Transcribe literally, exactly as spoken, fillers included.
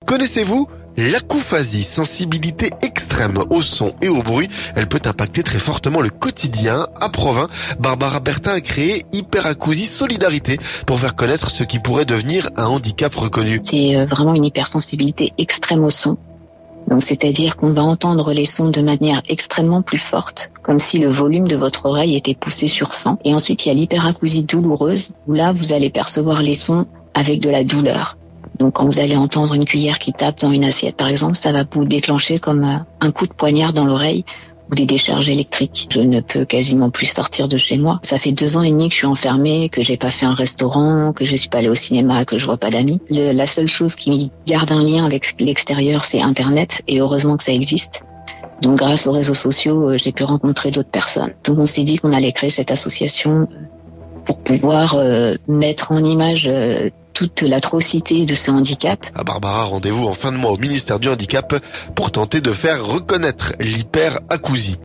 Connaissez-vous l'acouphasie, sensibilité extrême au son et au bruit? Elle peut impacter très fortement le quotidien. À Provins, Barbara Bertin a créé Hyperacousie Solidarité pour faire connaître ce qui pourrait devenir un handicap reconnu. C'est vraiment une hypersensibilité extrême au son. Donc, c'est-à-dire qu'on va entendre les sons de manière extrêmement plus forte, comme si le volume de votre oreille était poussé sur cent. Et ensuite, il y a l'hyperacousie douloureuse, où là, vous allez percevoir les sons avec de la douleur. Donc, quand vous allez entendre une cuillère qui tape dans une assiette, par exemple, ça va vous déclencher comme un coup de poignard dans l'oreille ou des décharges électriques. Je ne peux quasiment plus sortir de chez moi. Ça fait deux ans et demi que je suis enfermée, que j'ai pas fait un restaurant, que je suis pas allée au cinéma, que je vois pas d'amis. Le, la seule chose qui garde un lien avec l'extérieur, c'est Internet, et heureusement que ça existe. Donc, grâce aux réseaux sociaux, j'ai pu rencontrer d'autres personnes. Donc, on s'est dit qu'on allait créer cette association pour pouvoir euh, mettre en image euh, toute l'atrocité de ce handicap. À Barbara, rendez-vous en fin de mois au ministère du Handicap pour tenter de faire reconnaître l'hyperacousie.